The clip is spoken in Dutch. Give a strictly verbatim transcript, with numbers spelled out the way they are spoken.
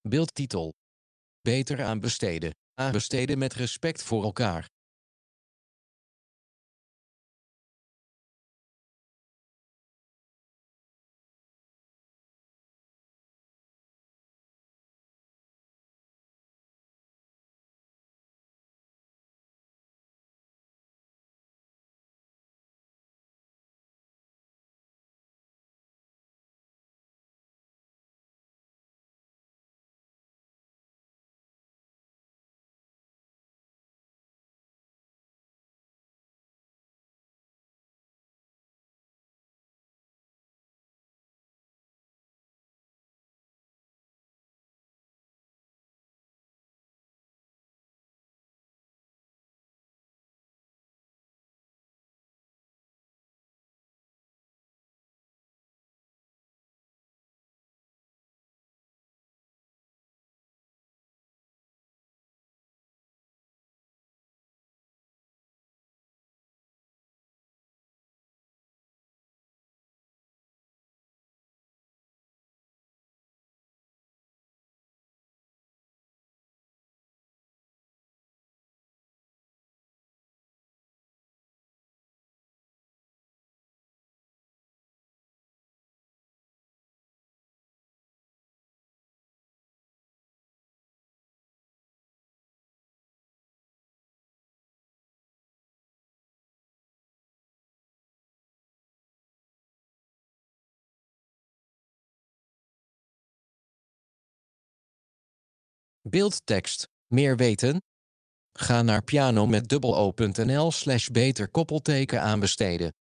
Beeldtitel: Beter aanbesteden. Aanbesteden met respect voor elkaar. Beeldtekst: Meer weten? Ga naar piano met dubbel o punt n l slash beter koppelteken aanbesteden.